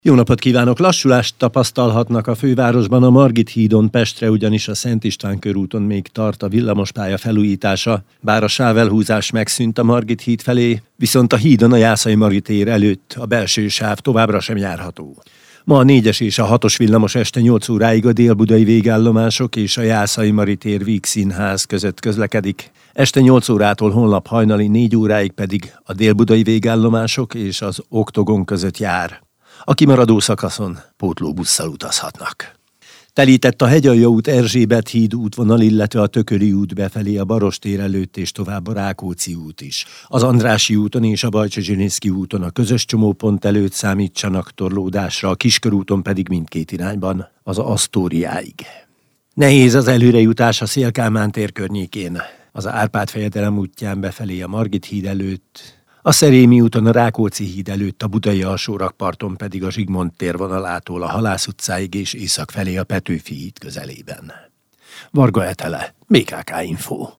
Jó napot kívánok! Lassulást tapasztalhatnak a fővárosban, a Margit hídon Pestre, ugyanis a Szent István körúton még tart a villamospálya felújítása. Bár a sávelhúzás megszűnt a Margit híd felé, viszont a hídon a Jászai Mari tér előtt a belső sáv továbbra sem járható. Ma a 4-es és a 6-os villamos este 8 óráig a délbudai végállomások és a Jászai Mari tér Vígszínház között közlekedik. Este 8 órától holnap hajnali 4 óráig pedig a délbudai végállomások és az Oktogon között jár. A kimaradó szakaszon pótlóbusszal utazhatnak. Telített a Hegyalja út Erzsébet híd útvonal, illetve a Tököli út befelé a Barostér előtt és tovább a Rákóczi út is. Az Andrássy úton és a Bajcsy úton a közös csomópont előtt számítsanak torlódásra, a Kiskörúton pedig mindkét irányban az Asztóriáig. Nehéz az előrejutás a Széll-Kálmán tér környékén, az Árpád-fejedelem útján befelé a Margit híd előtt, a Szerémi úton a Rákóczi híd előtt, a budai alsórakparton pedig a Zsigmond tér vonalától a Halász utcáig és észak felé a Petőfi híd közelében. Varga Etele, BKK Info.